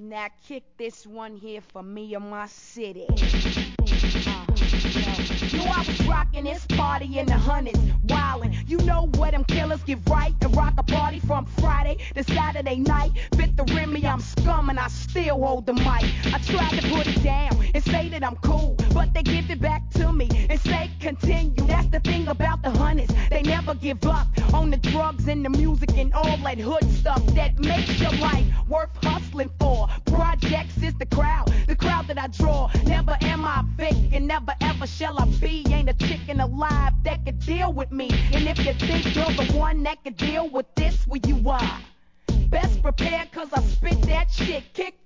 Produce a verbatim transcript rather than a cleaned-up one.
Now kick this one here for me and my city. Uh, yo, yo, I was rocking this party in the hundreds, wildin'. You know where them killers get right and rock a party from Friday to Saturday night. Fit the Remy, I'm scum and I still hold the mic. I tried to put it down and say that I'm cool, but they give it back to me and say continue. That's the thing about the hundreds, they never give up on the drugs and the music and all that hood stuff that makes your life worth hustling for. Projects is the crowd, the crowd that I draw. Never am I fake and never ever shall I be. Ain't a chicken alive that could deal with me. And if you think you're the one that could deal with this, well you are best prepared, cause I spit that shit. Kick